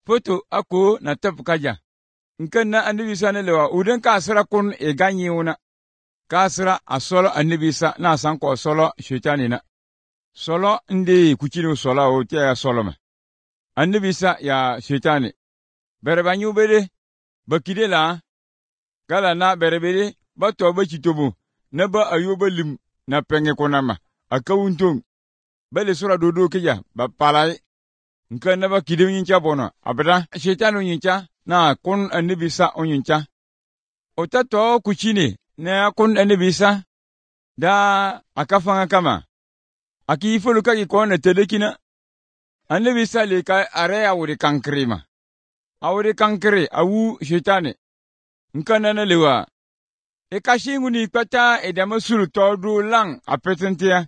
Foto ako na tap kaja. Nkan na annabi Isa ne lewa uden ka asra kun e ganyi una. Ka asra asolo annabi Isa na san ko solo shetani na. Solo ndi kuchinu solo o tia ya solo ma. Annabi Isa ya shetani. Berebanyu bede bakide la gala na berebede bato ba chitobu na ba ayuba lim na penge konama akawuntong bale sura dodo kija ba palai nkan na ba kide nyincha bono abada shetani nyincha na kun annabi Isa onyincha otato kuchine na kun annabi Isa da akafanga kama akifulu kagi kona telekina annabi Isa le ka area wuri kankrima awuri kankre awu shetani nkana na lewa ekashingu ni pata edamasul todo lang apetentia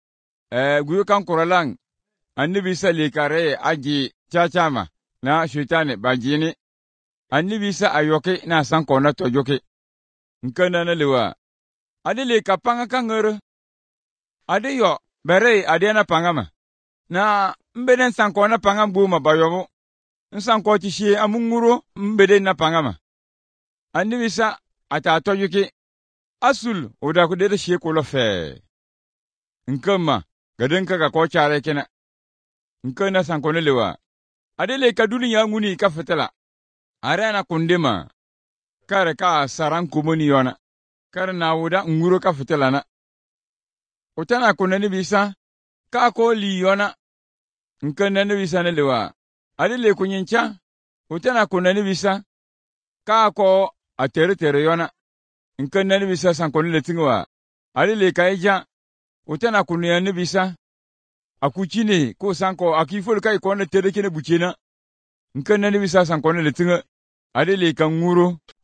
guyo kankora lang annabi Isa le kare aji chachama na shetani bajini annabi Isa ayoke na sanko na tojoke nkana na lewa adele kapanga kangere adeyo bere adena pangama na mbeden sanko na pangam ma bayomo nsanko tishie amunguro mbeden na pangama annabi Isa ata tojuke asul oda ko de she ko lo fe nkama gaden ka ko chare kena nkana sanko ne lewa adele ka duniya nguni ka fetela arana kundema kare ka saran kumuni yona kare na wuda nguro ka fetela na otana ko ne bisa ka ko li yona nkana ne bisa ne lewa adele kunyincha otana ko ne bisa ka ko atere yona nkan na bisa sankoni letingwa alile kaija utana kunya ne bisa akuchine ko sanko akifol kai ko na tere kene buchena nkan na bisa sankoni letinga alile kan nguro